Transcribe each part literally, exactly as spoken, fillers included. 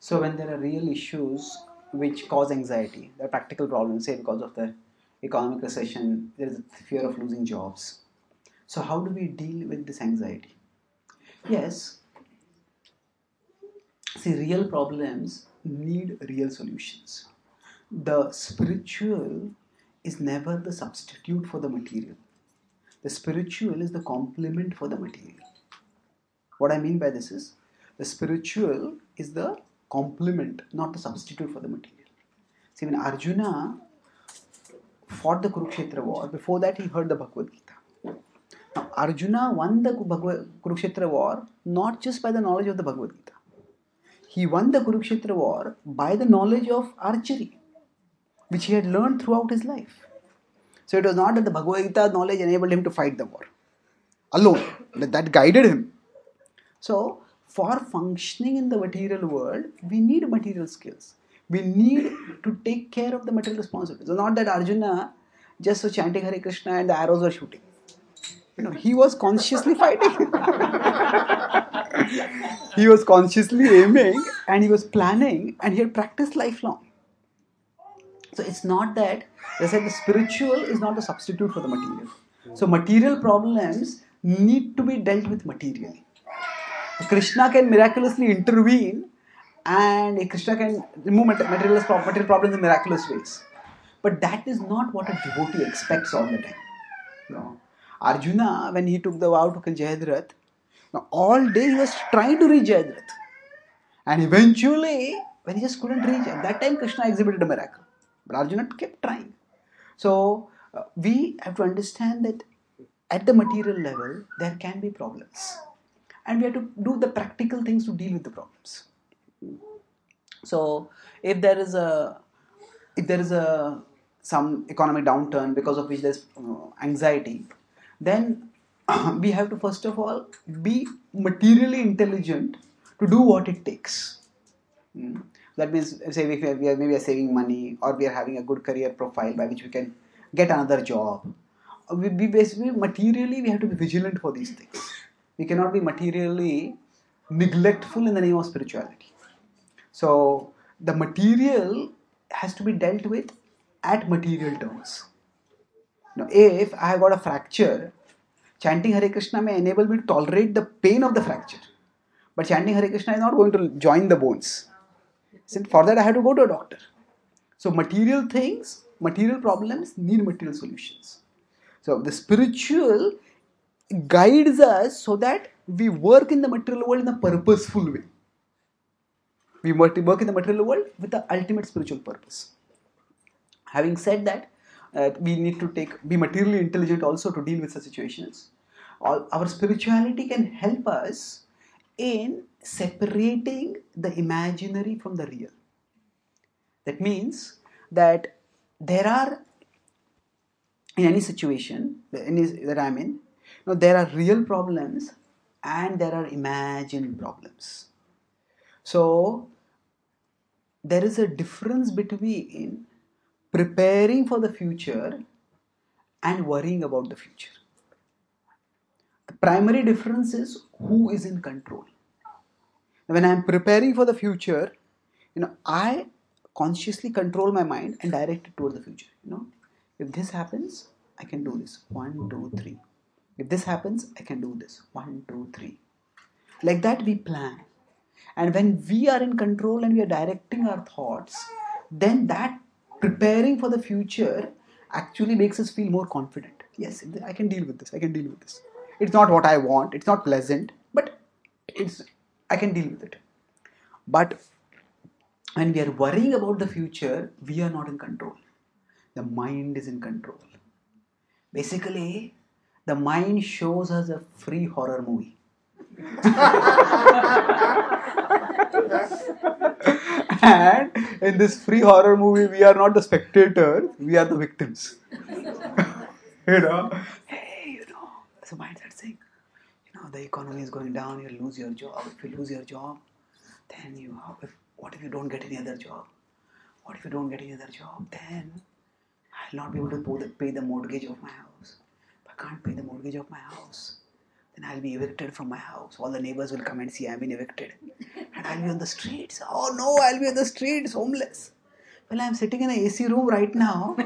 So when there are real issues which cause anxiety, there are practical problems, say because of the economic recession, there is a fear of losing jobs. So how do we deal with this anxiety? Yes, see, real problems need real solutions. The spiritual is never the substitute for the material. The spiritual is the complement for the material. What I mean by this is the spiritual is the complement, not the substitute for the material. See, when Arjuna fought the Kurukshetra war, before that he heard the Bhagavad Gita. Now, Arjuna won the Kurukshetra war not just by the knowledge of the Bhagavad Gita. He won the Kurukshetra war by the knowledge of archery, which he had learned throughout his life. So it was not that the Bhagavad Gita knowledge enabled him to fight the war alone, that guided him. So, for functioning in the material world, we need material skills. We need to take care of the material responsibilities. So, not that Arjuna just was chanting Hare Krishna and the arrows were shooting. You know, he was consciously fighting. He was consciously aiming and he was planning and he had practiced lifelong. So, it's not that, as I said, the spiritual is not a substitute for the material. So, material problems need to be dealt with materially. Krishna can miraculously intervene and Krishna can remove material problems in miraculous ways. But that is not what a devotee expects all the time. No. Arjuna, when he took the vow to kill Jayadratha, all day he was trying to reach Jayadratha. And eventually, when he just couldn't reach, at that time Krishna exhibited a miracle. But Arjuna kept trying. So, uh, we have to understand that at the material level, there can be problems. And we have to do the practical things to deal with the problems. So, if there is a, if there is a some economic downturn because of which there's uh, anxiety, then we have to first of all be materially intelligent to do what it takes. Mm. That means, say, if we are, we are maybe are saving money or we are having a good career profile by which we can get another job. We, we basically materially we have to be vigilant for these things. We cannot be materially neglectful in the name of spirituality. So the material has to be dealt with at material terms. Now, if I have got a fracture, chanting Hare Krishna may enable me to tolerate the pain of the fracture. But chanting Hare Krishna is not going to join the bones. So for that I have to go to a doctor. So material things, material problems need material solutions. So the spiritual guides us so that we work in the material world in a purposeful way. We work in the material world with the ultimate spiritual purpose. Having said that, uh, we need to take be materially intelligent also to deal with such situations. All, our spirituality can help us in separating the imaginary from the real. That means that there are, in any situation that I'm in, you know, there are real problems and there are imagined problems. So, there is a difference between preparing for the future and worrying about the future. The primary difference is who is in control. When I am preparing for the future, you know, I consciously control my mind and direct it towards the future. You know, if this happens, I can do this. One, two, three. If this happens, I can do this. One, two, three. Like that we plan. And when we are in control and we are directing our thoughts, then that preparing for the future actually makes us feel more confident. Yes, I can deal with this. I can deal with this. It's not what I want. It's not pleasant, but it's I can deal with it. But when we are worrying about the future, we are not in control. The mind is in control. Basically, the mind shows us a free horror movie. And in this free horror movie, we are not the spectators, we are the victims. You know, hey, you know, so mind starts saying, you know, the economy is going down, you'll lose your job. If you lose your job, then you, if, what if you don't get any other job? What if you don't get any other job? Then I'll not be able to pay the mortgage of my house. If I can't pay the mortgage of my house, then I'll be evicted from my house. All the neighbors will come and see I've been evicted. And I'll be on the streets. Oh no, I'll be on the streets, homeless. Well, I'm sitting in an A C room right now.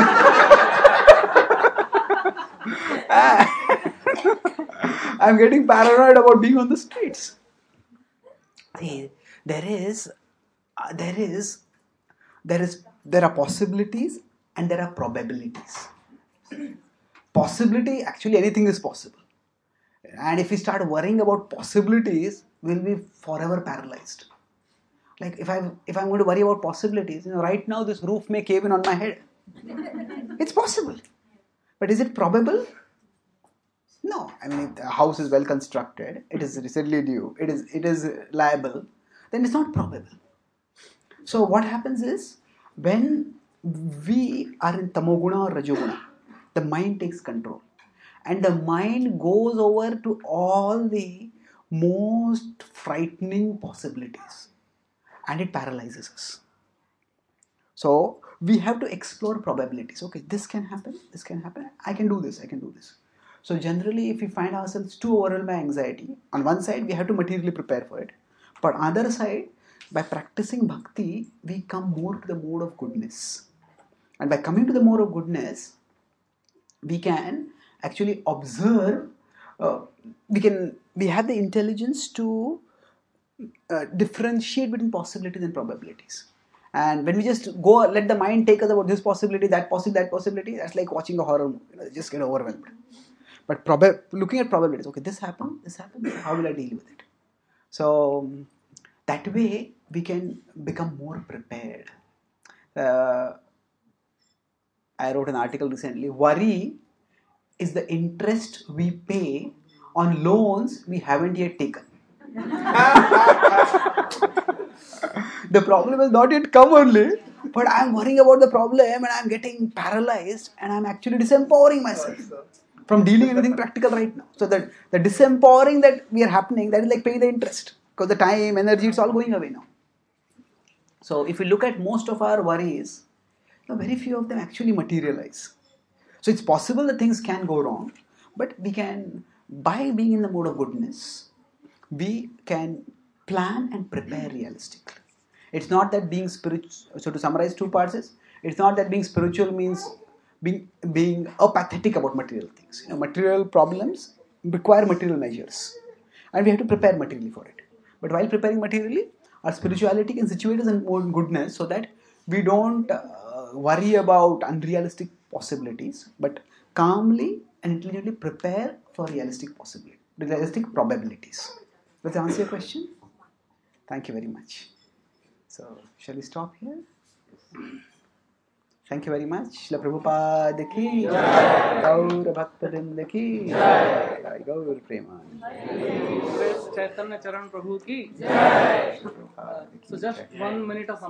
I'm getting paranoid about being on the streets. See, there is, uh, there is, there is, there are possibilities and there are probabilities. Possibility, actually anything is possible. And if we start worrying about possibilities, we'll be forever paralyzed. Like if I'm if I'm going to worry about possibilities, you know, right now this roof may cave in on my head. It's possible, but is it probable? No. I mean, if the house is well constructed, it is recently due, it is it is liable, then it's not probable. So what happens is when we are in tamoguna or rajoguna, the mind takes control. And the mind goes over to all the most frightening possibilities. And it paralyzes us. So we have to explore probabilities. Okay, this can happen, this can happen, I can do this, I can do this. So generally, if we find ourselves too overwhelmed by anxiety, on one side we have to materially prepare for it. But on the other side, by practicing bhakti, we come more to the mode of goodness. And by coming to the mode of goodness, we can actually observe, uh, we can, we have the intelligence to uh, differentiate between possibilities and probabilities. And when we just go, let the mind take us about this possibility, that possibility, that possibility, that's like watching a horror movie, you know, just get overwhelmed. But prob- looking at probabilities, okay, this happened, this happened, how will I deal with it? So that way we can become more prepared. Uh, I wrote an article recently, worry is the interest we pay on loans we haven't yet taken. The problem has not yet come only, but I'm worrying about the problem and I'm getting paralyzed and I'm actually disempowering myself from dealing anything practical right now. So that the disempowering that we are happening, that is like paying the interest, because the time, energy, it's all going away now. So if we look at most of our worries, you know, very few of them actually materialize. So it's possible that things can go wrong, but we can, by being in the mode of goodness, we can plan and prepare realistically. It's not that being spiritual, so to summarize two parts is, it's not that being spiritual means being, being apathetic about material things. You know, material problems require material measures. And we have to prepare materially for it. But while preparing materially, our spirituality can situate us in more goodness so that we don't uh, worry about unrealistic possibilities, but calmly and intelligently prepare for realistic possibilities, realistic probabilities. Does that answer your question? Thank you very much. So, shall we stop here? Thank you very much. Shila Prabhupada ki jai. Gaur Bhaktavrinda ki jai. Gaur Premanand. Chaitanya Charan Prabhu ki jai. So just one minute of